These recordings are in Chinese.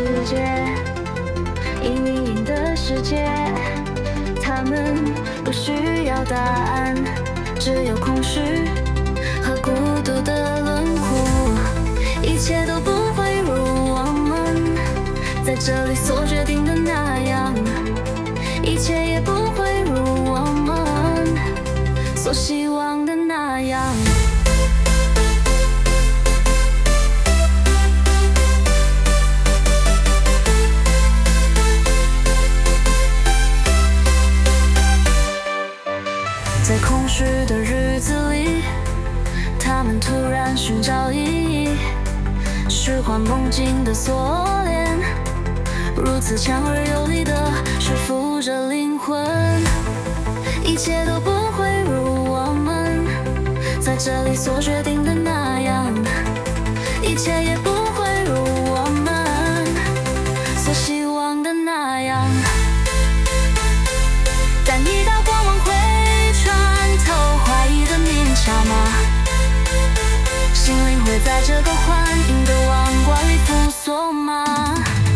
界，隐隐的世界，他们不需要答案，只有空虚和孤独的轮廓，一切都不会如我们在这里所决定的那样，一切也不会如我们所希望的那样。在空虚的日子里，他们突然寻找意义，虚幻梦境的锁链，如此强而有力地束缚着灵魂，一切都不会如我们在这里所决定的那样，一切也不会如我们所希望的那样。但一道光芒会穿透怀疑的面纱吗？心灵会在这个幻影的王冠里复苏吗？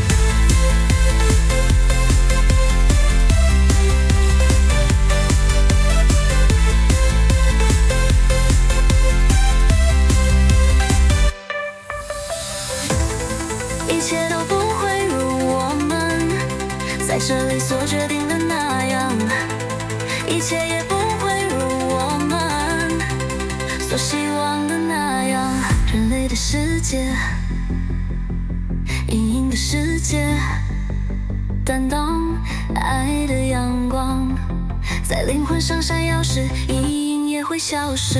一切都不会如我们在这里所决定的那样，一切也不会如我们所希望的那样。人类的世界，隐隐的世界，担当爱的阳光，在灵魂上闪耀时，阴影也会消失。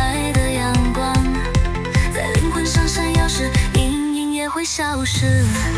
会消失。